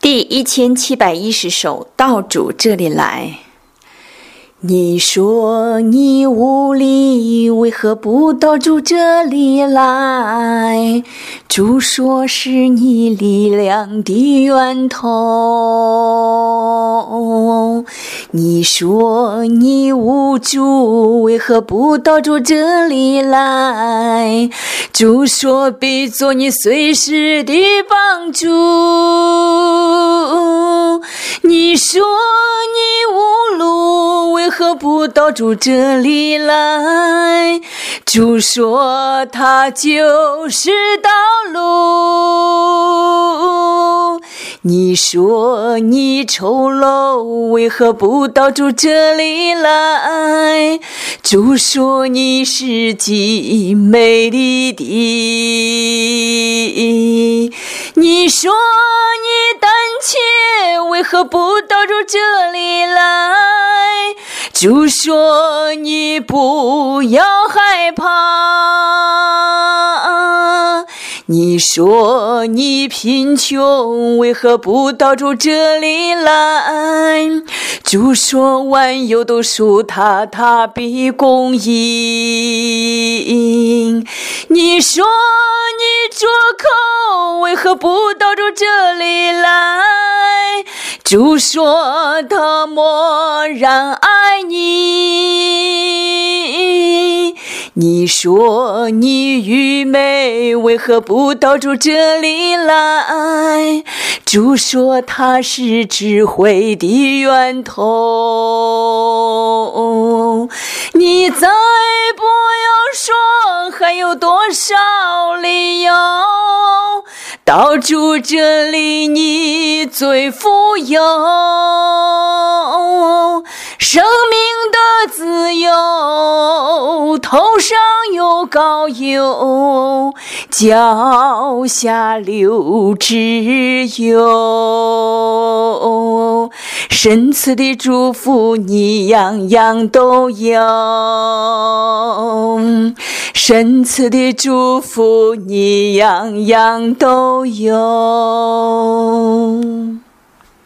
第1710首，到主这里来。你说你无力，为何不到主这里来？主说是你力量的源头。你说你无助，为何不到主这里来？主说必做你随时的帮助。你说你无路，为何不到主这里来？主说他就是道路。你说你丑陋，为何不到主这里来？主说你是极美丽的。你说你胆怯，为何不到主这里来？主说你不要害怕。你说你贫穷，为何不到主这里来？主说万有都属他，他必供应。你说你拙口，为何不到主这里来？主说他默然爱你。你说你愚昧，为何不到主这里来？主说他是智慧的源头。你再不要说还有多少理由，到主这里你最富有，生命的自由，头上有膏油，脚下流脂油，神赐的祝福你样样都有，神赐的祝福你样样都有。